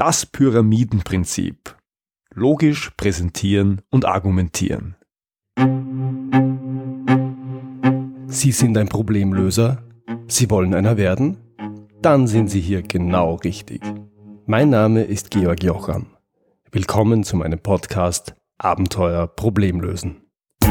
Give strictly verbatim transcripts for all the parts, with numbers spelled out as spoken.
Das Pyramidenprinzip. Logisch präsentieren und argumentieren. Sie sind ein Problemlöser? Sie wollen einer werden? Dann sind Sie hier genau richtig. Mein Name ist Georg Jocham. Willkommen zu meinem Podcast Abenteuer Problemlösen.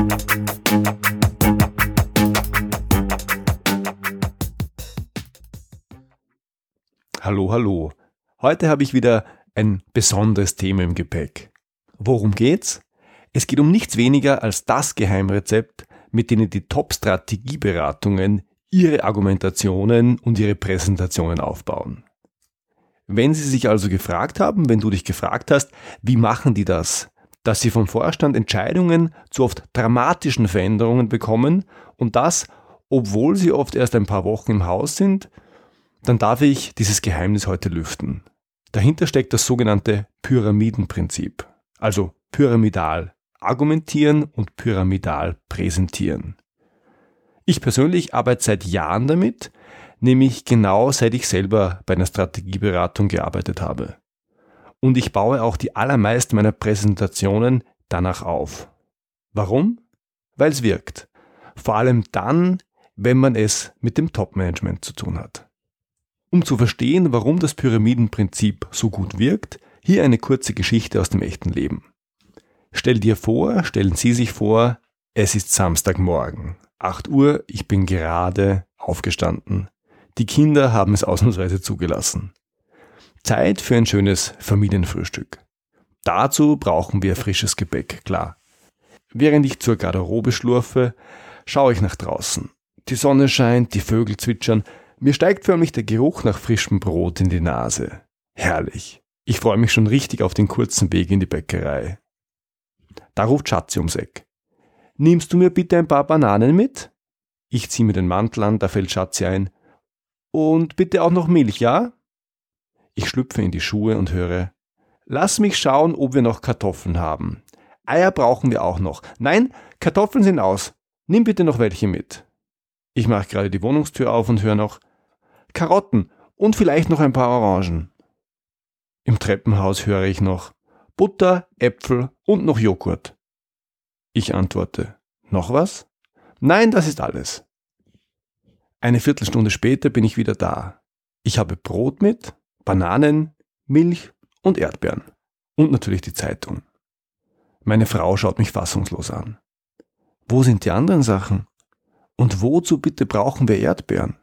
Hallo, hallo. Heute habe ich wieder ein besonderes Thema im Gepäck. Worum geht's? Es geht um nichts weniger als das Geheimrezept, mit denen die Top-Strategieberatungen ihre Argumentationen und ihre Präsentationen aufbauen. Wenn Sie sich also gefragt haben, wenn du dich gefragt hast, wie machen die das, dass sie vom Vorstand Entscheidungen zu oft dramatischen Veränderungen bekommen und das, obwohl sie oft erst ein paar Wochen im Haus sind, dann darf ich dieses Geheimnis heute lüften. Dahinter steckt das sogenannte Pyramidenprinzip, also pyramidal argumentieren und pyramidal präsentieren. Ich persönlich arbeite seit Jahren damit, nämlich genau seit ich selber bei einer Strategieberatung gearbeitet habe. Und ich baue auch die allermeisten meiner Präsentationen danach auf. Warum? Weil es wirkt. Vor allem dann, wenn man es mit dem Top-Management zu tun hat. Um zu verstehen, warum das Pyramidenprinzip so gut wirkt, hier eine kurze Geschichte aus dem echten Leben. Stell dir vor, stellen Sie sich vor, es ist Samstagmorgen, acht Uhr, ich bin gerade aufgestanden. Die Kinder haben es ausnahmsweise zugelassen. Zeit für ein schönes Familienfrühstück. Dazu brauchen wir frisches Gebäck, klar. Während ich zur Garderobe schlurfe, schaue ich nach draußen. Die Sonne scheint, die Vögel zwitschern. Mir steigt förmlich der Geruch nach frischem Brot in die Nase. Herrlich. Ich freue mich schon richtig auf den kurzen Weg in die Bäckerei. Da ruft Schatzi ums Eck. Nimmst du mir bitte ein paar Bananen mit? Ich ziehe mir den Mantel an, da fällt Schatzi ein. Und bitte auch noch Milch, ja? Ich schlüpfe in die Schuhe und höre, lass mich schauen, ob wir noch Kartoffeln haben. Eier brauchen wir auch noch. Nein, Kartoffeln sind aus. Nimm bitte noch welche mit. Ich mache gerade die Wohnungstür auf und höre noch, Karotten und vielleicht noch ein paar Orangen. Im Treppenhaus höre ich noch Butter, Äpfel und noch Joghurt. Ich antworte, noch was? Nein, das ist alles. Eine Viertelstunde später bin ich wieder da. Ich habe Brot mit, Bananen, Milch und Erdbeeren. Und natürlich die Zeitung. Meine Frau schaut mich fassungslos an. Wo sind die anderen Sachen? Und wozu bitte brauchen wir Erdbeeren?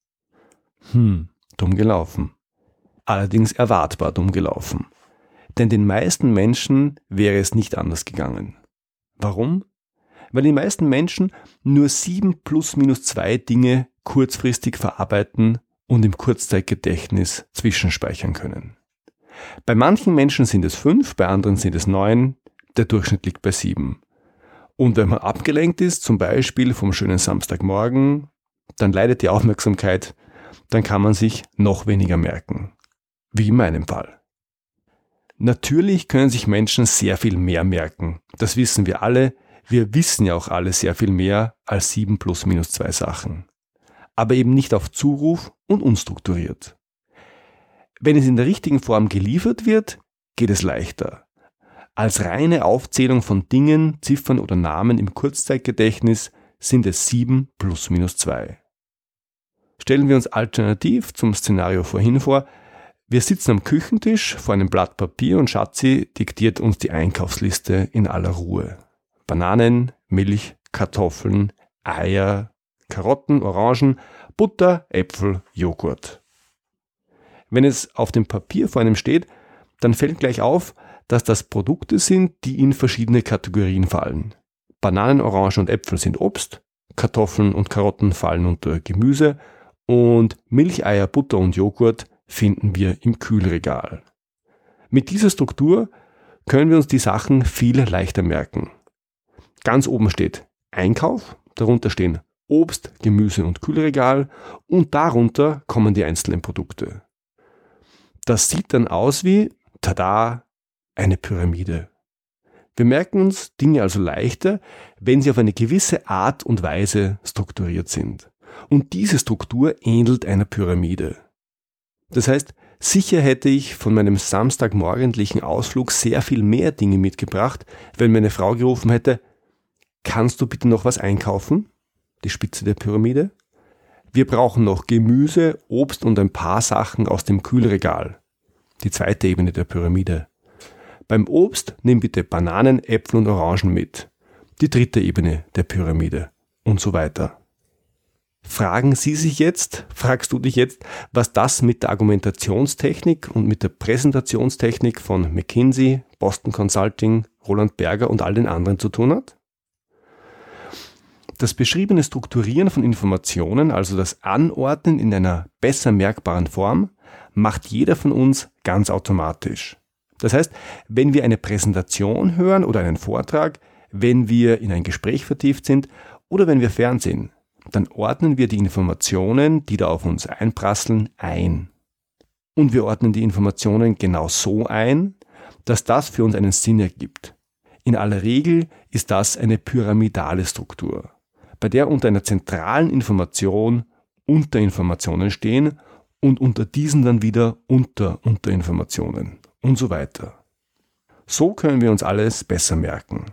Hm, dumm gelaufen. Allerdings erwartbar dumm gelaufen. Denn den meisten Menschen wäre es nicht anders gegangen. Warum? Weil die meisten Menschen nur sieben plus minus zwei Dinge kurzfristig verarbeiten und im Kurzzeitgedächtnis zwischenspeichern können. Bei manchen Menschen sind es fünf, bei anderen sind es neun, der Durchschnitt liegt bei sieben. Und wenn man abgelenkt ist, zum Beispiel vom schönen Samstagmorgen, dann leidet die Aufmerksamkeit, dann kann man sich noch weniger merken. Wie in meinem Fall. Natürlich können sich Menschen sehr viel mehr merken. Das wissen wir alle. Wir wissen ja auch alle sehr viel mehr als sieben plus minus zwei Sachen. Aber eben nicht auf Zuruf und unstrukturiert. Wenn es in der richtigen Form geliefert wird, geht es leichter. Als reine Aufzählung von Dingen, Ziffern oder Namen im Kurzzeitgedächtnis sind es sieben plus minus zwei. Stellen wir uns alternativ zum Szenario vorhin vor, wir sitzen am Küchentisch vor einem Blatt Papier und Schatzi diktiert uns die Einkaufsliste in aller Ruhe. Bananen, Milch, Kartoffeln, Eier, Karotten, Orangen, Butter, Äpfel, Joghurt. Wenn es auf dem Papier vor einem steht, dann fällt gleich auf, dass das Produkte sind, die in verschiedene Kategorien fallen. Bananen, Orangen und Äpfel sind Obst, Kartoffeln und Karotten fallen unter Gemüse und Milch, Eier, Butter und Joghurt finden wir im Kühlregal. Mit dieser Struktur können wir uns die Sachen viel leichter merken. Ganz oben steht Einkauf, darunter stehen Obst, Gemüse und Kühlregal und darunter kommen die einzelnen Produkte. Das sieht dann aus wie, tada, eine Pyramide. Wir merken uns Dinge also leichter, wenn sie auf eine gewisse Art und Weise strukturiert sind. Und diese Struktur ähnelt einer Pyramide. Das heißt, Sicher hätte ich von meinem samstagmorgendlichen Ausflug sehr viel mehr Dinge mitgebracht, wenn meine Frau gerufen hätte: Kannst du bitte noch was einkaufen? Die Spitze der Pyramide. Wir brauchen noch Gemüse, Obst und ein paar Sachen aus dem Kühlregal. Die zweite Ebene der Pyramide. Beim Obst nimm bitte Bananen, Äpfel und Orangen mit. Die dritte Ebene der Pyramide. Und so weiter. Fragen Sie sich jetzt, fragst du dich jetzt, was das mit der Argumentationstechnik und mit der Präsentationstechnik von McKinsey, Boston Consulting, Roland Berger und all den anderen zu tun hat? Das beschriebene Strukturieren von Informationen, also das Anordnen in einer besser merkbaren Form, macht jeder von uns ganz automatisch. Das heißt, wenn wir eine Präsentation hören oder einen Vortrag, wenn wir in ein Gespräch vertieft sind oder wenn wir fernsehen, dann ordnen wir die Informationen, die da auf uns einprasseln, ein. Und wir ordnen die Informationen genau so ein, dass das für uns einen Sinn ergibt. In aller Regel ist das eine pyramidale Struktur, bei der unter einer zentralen Information Unterinformationen stehen und unter diesen dann wieder Unter-Unterinformationen und so weiter. So können wir uns alles besser merken.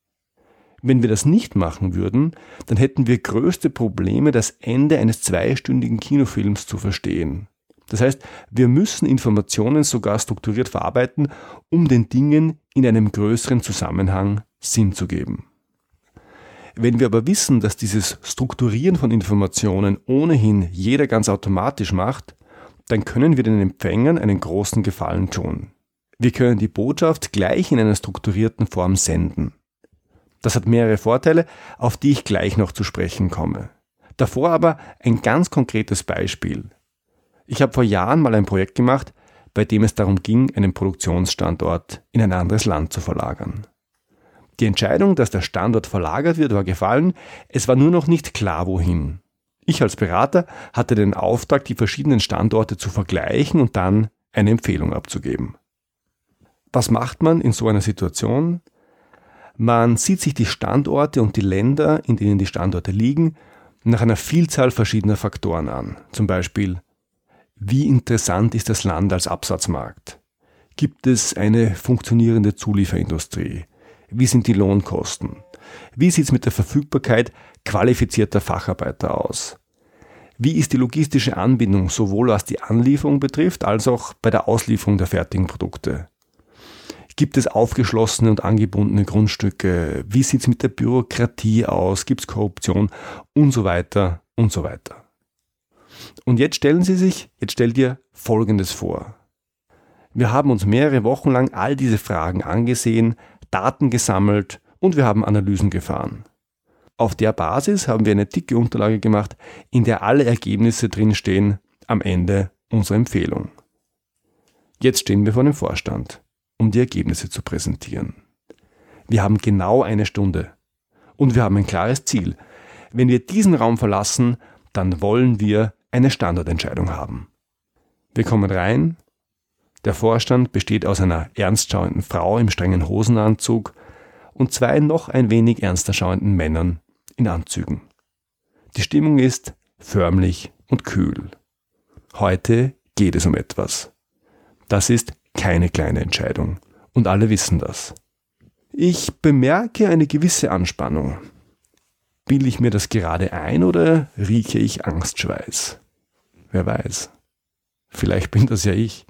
Wenn wir das nicht machen würden, dann hätten wir größte Probleme, das Ende eines zweistündigen Kinofilms zu verstehen. Das heißt, wir müssen Informationen sogar strukturiert verarbeiten, um den Dingen in einem größeren Zusammenhang Sinn zu geben. Wenn wir aber wissen, dass dieses Strukturieren von Informationen ohnehin jeder ganz automatisch macht, dann können wir den Empfängern einen großen Gefallen tun. Wir können die Botschaft gleich in einer strukturierten Form senden. Das hat mehrere Vorteile, auf die ich gleich noch zu sprechen komme. Davor aber ein ganz konkretes Beispiel. Ich habe vor Jahren mal ein Projekt gemacht, bei dem es darum ging, einen Produktionsstandort in ein anderes Land zu verlagern. Die Entscheidung, dass der Standort verlagert wird, war gefallen, es war nur noch nicht klar, wohin. Ich als Berater hatte den Auftrag, die verschiedenen Standorte zu vergleichen und dann eine Empfehlung abzugeben. Was macht man in so einer Situation? Man sieht sich die Standorte und die Länder, in denen die Standorte liegen, nach einer Vielzahl verschiedener Faktoren an. Zum Beispiel, wie interessant ist das Land als Absatzmarkt? Gibt es eine funktionierende Zulieferindustrie? Wie sind die Lohnkosten? Wie sieht es mit der Verfügbarkeit qualifizierter Facharbeiter aus? Wie ist die logistische Anbindung sowohl was die Anlieferung betrifft, als auch bei der Auslieferung der fertigen Produkte? Gibt es aufgeschlossene und angebundene Grundstücke? Wie sieht es mit der Bürokratie aus? Gibt es Korruption? Und so weiter und so weiter. Und jetzt stellen Sie sich, jetzt stell dir Folgendes vor. Wir haben uns mehrere Wochen lang all diese Fragen angesehen, Daten gesammelt und wir haben Analysen gefahren. Auf der Basis haben wir eine dicke Unterlage gemacht, in der alle Ergebnisse drinstehen am Ende unserer Empfehlung. Jetzt stehen wir vor dem Vorstand, um die Ergebnisse zu präsentieren. Wir haben genau eine Stunde und wir haben ein klares Ziel. Wenn wir diesen Raum verlassen, dann wollen wir eine Standortentscheidung haben. Wir kommen rein. Der Vorstand besteht aus einer ernst schauenden Frau im strengen Hosenanzug und zwei noch ein wenig ernster schauenden Männern in Anzügen. Die Stimmung ist förmlich und kühl. Heute geht es um etwas. Das ist keine kleine Entscheidung und alle wissen das. Ich bemerke eine gewisse Anspannung. Bilde ich mir das gerade ein oder rieche ich Angstschweiß? Wer weiß. Vielleicht bin das ja ich.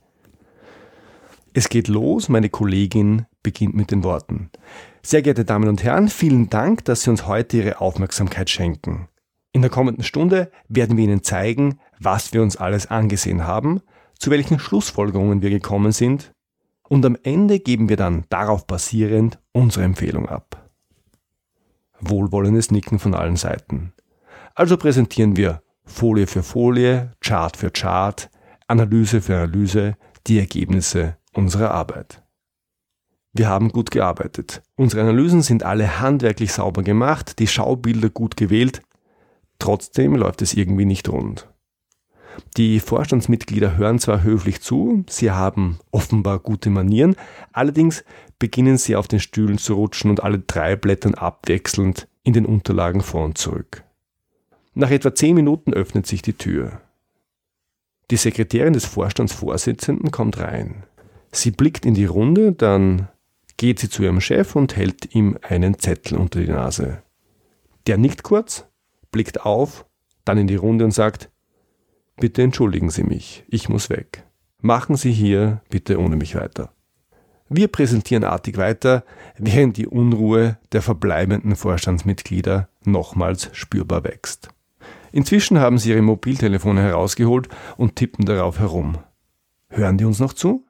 Es geht los, meine Kollegin beginnt mit den Worten. Sehr geehrte Damen und Herren, vielen Dank, dass Sie uns heute Ihre Aufmerksamkeit schenken. In der kommenden Stunde werden wir Ihnen zeigen, was wir uns alles angesehen haben, zu welchen Schlussfolgerungen wir gekommen sind und am Ende geben wir dann darauf basierend unsere Empfehlung ab. Wohlwollendes Nicken von allen Seiten. Also präsentieren wir Folie für Folie, Chart für Chart, Analyse für Analyse, die Ergebnisse unserer Arbeit. Wir haben gut gearbeitet. Unsere Analysen sind alle handwerklich sauber gemacht, die Schaubilder gut gewählt. Trotzdem läuft es irgendwie nicht rund. Die Vorstandsmitglieder hören zwar höflich zu, sie haben offenbar gute Manieren, allerdings beginnen sie auf den Stühlen zu rutschen und alle drei blättern abwechselnd in den Unterlagen vor und zurück. Nach etwa zehn Minuten öffnet sich die Tür. Die Sekretärin des Vorstandsvorsitzenden kommt rein. Sie blickt in die Runde, dann geht sie zu ihrem Chef und hält ihm einen Zettel unter die Nase. Der nickt kurz, blickt auf, dann in die Runde und sagt: Bitte entschuldigen Sie mich, ich muss weg. Machen Sie hier bitte ohne mich weiter. Wir präsentieren artig weiter, während die Unruhe der verbleibenden Vorstandsmitglieder nochmals spürbar wächst. Inzwischen haben sie ihre Mobiltelefone herausgeholt und tippen darauf herum. Hören die uns noch zu?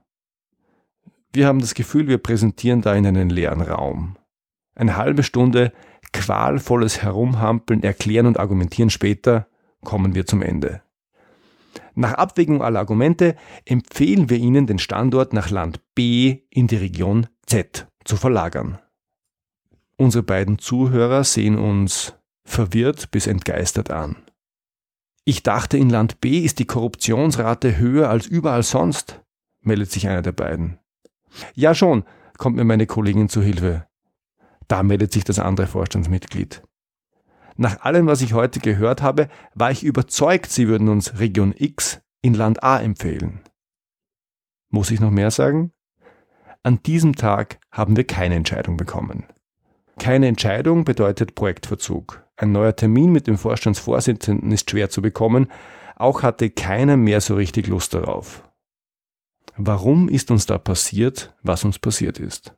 Wir haben das Gefühl, wir präsentieren da in einen leeren Raum. Eine halbe Stunde qualvolles Herumhampeln, Erklären und Argumentieren später kommen wir zum Ende. Nach Abwägung aller Argumente empfehlen wir Ihnen, den Standort nach Land B in die Region Z zu verlagern. Unsere beiden Zuhörer sehen uns verwirrt bis entgeistert an. Ich dachte, in Land B ist die Korruptionsrate höher als überall sonst, meldet sich einer der beiden. Ja schon, kommt mir meine Kollegin zu Hilfe. Da meldet sich das andere Vorstandsmitglied. Nach allem, was ich heute gehört habe, war ich überzeugt, Sie würden uns Region X in Land A empfehlen. Muss ich noch mehr sagen? An diesem Tag haben wir keine Entscheidung bekommen. Keine Entscheidung bedeutet Projektverzug. Ein neuer Termin mit dem Vorstandsvorsitzenden ist schwer zu bekommen, auch hatte keiner mehr so richtig Lust darauf. Warum ist uns da passiert, was uns passiert ist?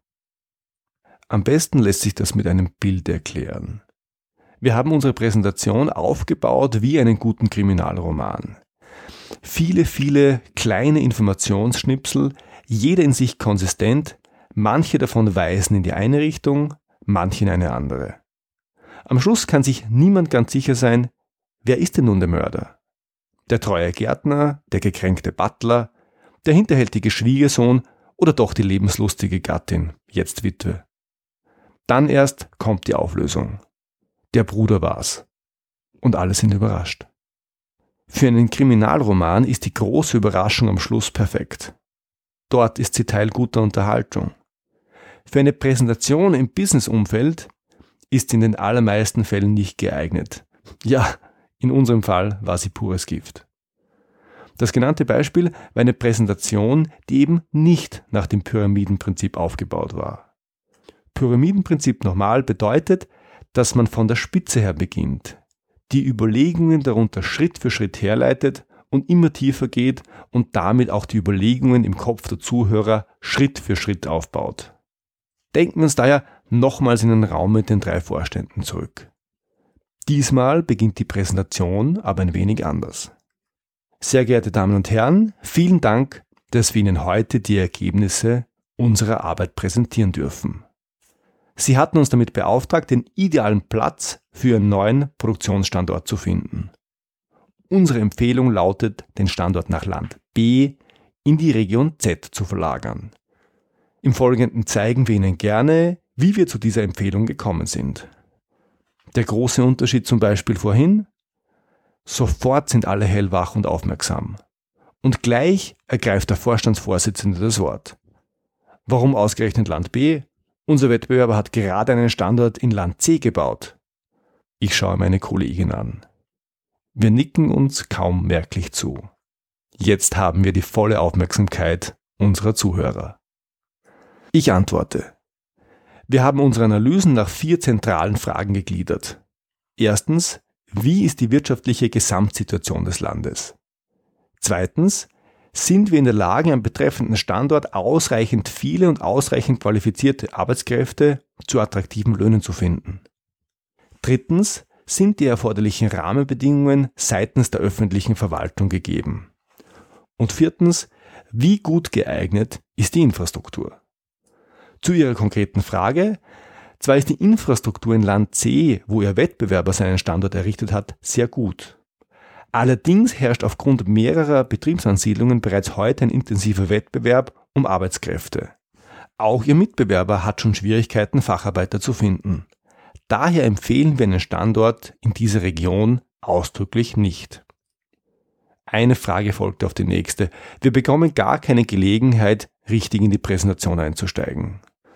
Am besten lässt sich das mit einem Bild erklären. Wir haben unsere Präsentation aufgebaut wie einen guten Kriminalroman. Viele, viele kleine Informationsschnipsel, jeder in sich konsistent, manche davon weisen in die eine Richtung, manche in eine andere. Am Schluss kann sich niemand ganz sicher sein, wer ist denn nun der Mörder? Der treue Gärtner, der gekränkte Butler, der hinterhältige Schwiegersohn oder doch die lebenslustige Gattin, jetzt Witwe. Dann erst kommt die Auflösung. Der Bruder war's. Und alle sind überrascht. Für einen Kriminalroman ist die große Überraschung am Schluss perfekt. Dort ist sie Teil guter Unterhaltung. Für eine Präsentation im Businessumfeld ist sie in den allermeisten Fällen nicht geeignet. Ja, in unserem Fall war sie pures Gift. Das genannte Beispiel war eine Präsentation, die eben nicht nach dem Pyramidenprinzip aufgebaut war. Pyramidenprinzip nochmal bedeutet, dass man von der Spitze her beginnt, die Überlegungen darunter Schritt für Schritt herleitet und immer tiefer geht und damit auch die Überlegungen im Kopf der Zuhörer Schritt für Schritt aufbaut. Denken wir uns daher nochmals in den Raum mit den drei Vorständen zurück. Diesmal beginnt die Präsentation aber ein wenig anders. Sehr geehrte Damen und Herren, vielen Dank, dass wir Ihnen heute die Ergebnisse unserer Arbeit präsentieren dürfen. Sie hatten uns damit beauftragt, den idealen Platz für Ihren neuen Produktionsstandort zu finden. Unsere Empfehlung lautet, den Standort nach Land B in die Region Z zu verlagern. Im Folgenden zeigen wir Ihnen gerne, wie wir zu dieser Empfehlung gekommen sind. Der große Unterschied zum Beispiel vorhin: Sofort sind alle hellwach und aufmerksam. Und gleich ergreift der Vorstandsvorsitzende das Wort. Warum ausgerechnet Land B? Unser Wettbewerber hat gerade einen Standort in Land C gebaut. Ich schaue meine Kollegin an. Wir nicken uns kaum merklich zu. Jetzt haben wir die volle Aufmerksamkeit unserer Zuhörer. Ich antworte. Wir haben unsere Analysen nach vier zentralen Fragen gegliedert. Erstens, wie ist die wirtschaftliche Gesamtsituation des Landes? Zweitens, sind wir in der Lage, am betreffenden Standort ausreichend viele und ausreichend qualifizierte Arbeitskräfte zu attraktiven Löhnen zu finden? Drittens, sind die erforderlichen Rahmenbedingungen seitens der öffentlichen Verwaltung gegeben? Und viertens, wie gut geeignet ist die Infrastruktur? Zu Ihrer konkreten Frage: Zwar ist die Infrastruktur in Land C, wo Ihr Wettbewerber seinen Standort errichtet hat, sehr gut. Allerdings herrscht aufgrund mehrerer Betriebsansiedlungen bereits heute ein intensiver Wettbewerb um Arbeitskräfte. Auch Ihr Mitbewerber hat schon Schwierigkeiten, Facharbeiter zu finden. Daher empfehlen wir einen Standort in dieser Region ausdrücklich nicht. Eine Frage folgte auf die nächste. Wir bekommen gar keine Gelegenheit, richtig in die Präsentation einzusteigen.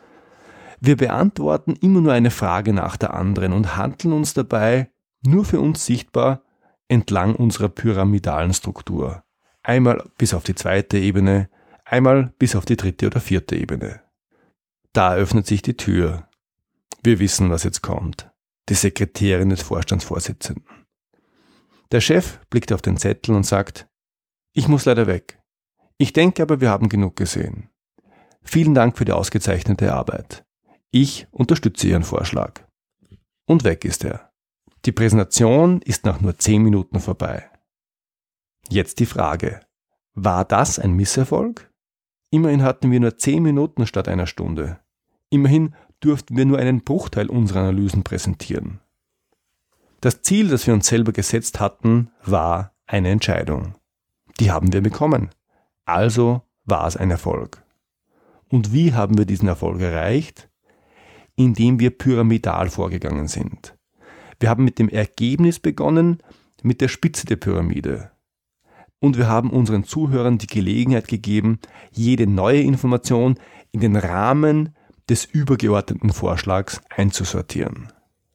Wir beantworten immer nur eine Frage nach der anderen und handeln uns dabei, nur für uns sichtbar, entlang unserer pyramidalen Struktur. einmal bis auf die zweite Ebene, einmal bis auf die dritte oder vierte Ebene. Da öffnet sich die Tür. Wir wissen, was jetzt kommt. Die Sekretärin des Vorstandsvorsitzenden. Der Chef blickt auf den Zettel und sagt, ich muss leider weg. Ich denke aber, wir haben genug gesehen. Vielen Dank für die ausgezeichnete Arbeit. Ich unterstütze Ihren Vorschlag. Und weg ist er. Die Präsentation ist nach nur zehn Minuten vorbei. Jetzt die Frage, war das ein Misserfolg? Immerhin hatten wir nur zehn Minuten statt einer Stunde. Immerhin durften wir nur einen Bruchteil unserer Analysen präsentieren. Das Ziel, das wir uns selber gesetzt hatten, war eine Entscheidung. Die haben wir bekommen. Also war es ein Erfolg. Und wie haben wir diesen Erfolg erreicht? Indem wir pyramidal vorgegangen sind. Wir haben mit dem Ergebnis begonnen, mit der Spitze der Pyramide. Und wir haben unseren Zuhörern die Gelegenheit gegeben, jede neue Information in den Rahmen des übergeordneten Vorschlags einzusortieren.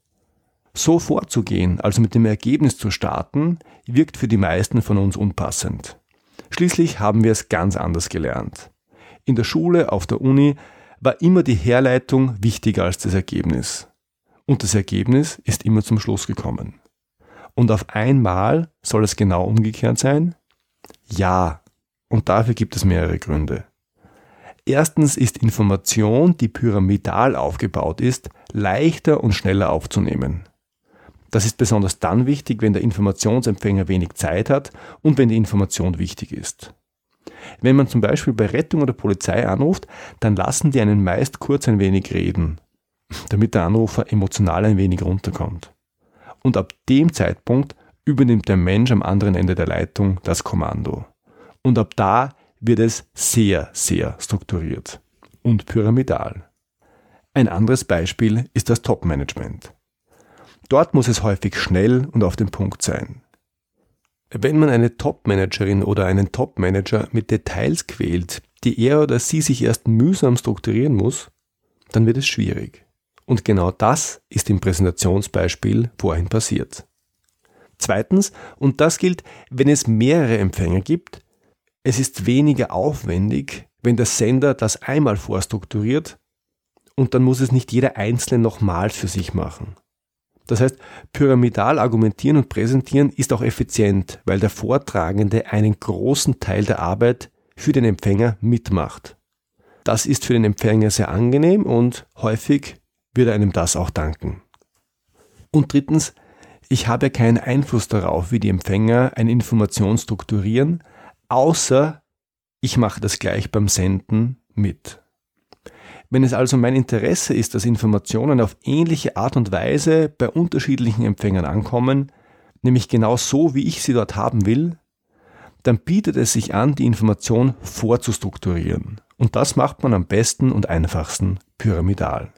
So vorzugehen, also mit dem Ergebnis zu starten, wirkt für die meisten von uns unpassend. Schließlich haben wir es ganz anders gelernt. In der Schule, auf der Uni war immer die Herleitung wichtiger als das Ergebnis. Und das Ergebnis ist immer zum Schluss gekommen. Und auf einmal soll es genau umgekehrt sein? Ja, und dafür gibt es mehrere Gründe. Erstens ist Information, die pyramidal aufgebaut ist, leichter und schneller aufzunehmen. Das ist besonders dann wichtig, wenn der Informationsempfänger wenig Zeit hat und wenn die Information wichtig ist. Wenn man zum Beispiel bei Rettung oder Polizei anruft, dann lassen die einen meist kurz ein wenig reden, damit der Anrufer emotional ein wenig runterkommt. Und ab dem Zeitpunkt übernimmt der Mensch am anderen Ende der Leitung das Kommando. Und ab da wird es sehr, sehr strukturiert und pyramidal. Ein anderes Beispiel ist das Top-Management. Dort muss es häufig schnell und auf den Punkt sein. Wenn man eine Top-Managerin oder einen Top-Manager mit Details quält, die er oder sie sich erst mühsam strukturieren muss, dann wird es schwierig. Und genau das ist im Präsentationsbeispiel vorhin passiert. Zweitens, und das gilt, wenn es mehrere Empfänger gibt, es ist weniger aufwendig, wenn der Sender das einmal vorstrukturiert und dann muss es nicht jeder Einzelne nochmals für sich machen. Das heißt, pyramidal argumentieren und präsentieren ist auch effizient, weil der Vortragende einen großen Teil der Arbeit für den Empfänger mitmacht. Das ist für den Empfänger sehr angenehm und häufig wird er einem das auch danken. Und drittens, ich habe keinen Einfluss darauf, wie die Empfänger eine Information strukturieren, außer ich mache das gleich beim Senden mit. Wenn es also mein Interesse ist, dass Informationen auf ähnliche Art und Weise bei unterschiedlichen Empfängern ankommen, nämlich genau so, wie ich sie dort haben will, dann bietet es sich an, die Information vorzustrukturieren. Und das macht man am besten und einfachsten pyramidal.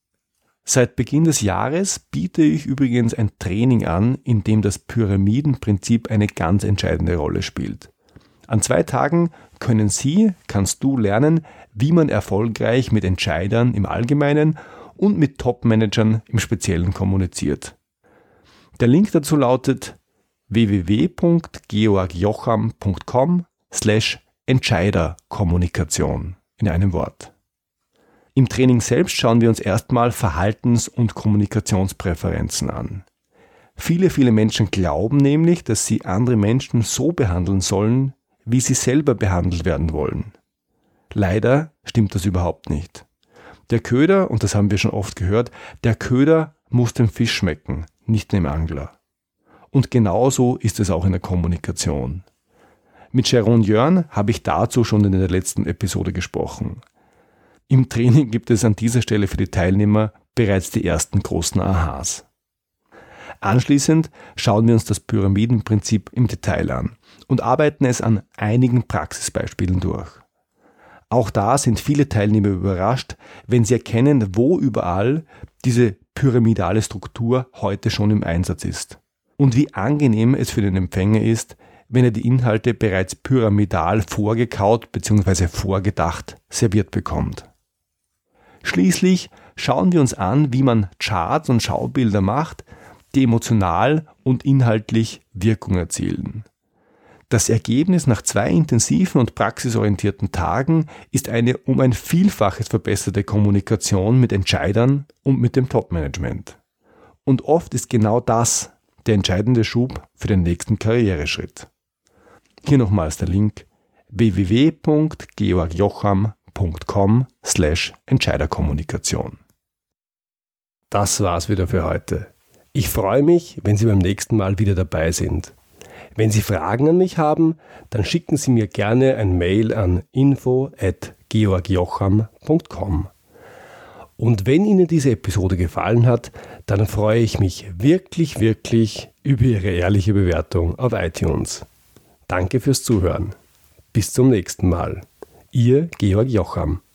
Seit Beginn des Jahres biete ich übrigens ein Training an, in dem das Pyramidenprinzip eine ganz entscheidende Rolle spielt. An zwei Tagen können Sie, kannst du lernen, wie man erfolgreich mit Entscheidern im Allgemeinen und mit Top-Managern im Speziellen kommuniziert. Der Link dazu lautet w w w punkt georg jocham punkt com slash Entscheiderkommunikation in einem Wort. Im Training selbst schauen wir uns erstmal Verhaltens- und Kommunikationspräferenzen an. Viele, viele Menschen glauben nämlich, dass sie andere Menschen so behandeln sollen, wie sie selber behandelt werden wollen. Leider stimmt das überhaupt nicht. Der Köder, und das haben wir schon oft gehört, der Köder muss dem Fisch schmecken, nicht dem Angler. Und genauso ist es auch in der Kommunikation. Mit Sharon Jörn habe ich dazu schon in der letzten Episode gesprochen. Im Training gibt es an dieser Stelle für die Teilnehmer bereits die ersten großen Aha's. Anschließend schauen wir uns das Pyramidenprinzip im Detail an und arbeiten es an einigen Praxisbeispielen durch. Auch da sind viele Teilnehmer überrascht, wenn sie erkennen, wo überall diese pyramidale Struktur heute schon im Einsatz ist und wie angenehm es für den Empfänger ist, wenn er die Inhalte bereits pyramidal vorgekaut bzw. vorgedacht serviert bekommt. Schließlich schauen wir uns an, wie man Charts und Schaubilder macht, die emotional und inhaltlich Wirkung erzielen. Das Ergebnis nach zwei intensiven und praxisorientierten Tagen ist eine um ein Vielfaches verbesserte Kommunikation mit Entscheidern und mit dem Top-Management. Und oft ist genau das der entscheidende Schub für den nächsten Karriereschritt. Hier nochmals der Link w w w punkt georg jocham punkt com slash Entscheiderkommunikation. Das war's wieder für heute. Ich freue mich, wenn Sie beim nächsten Mal wieder dabei sind. Wenn Sie Fragen an mich haben, dann schicken Sie mir gerne ein Mail an info at georg jocham punkt com. Und wenn Ihnen diese Episode gefallen hat, dann freue ich mich wirklich, wirklich über Ihre ehrliche Bewertung auf iTunes. Danke fürs Zuhören. Bis zum nächsten Mal. Ihr Georg Jocham.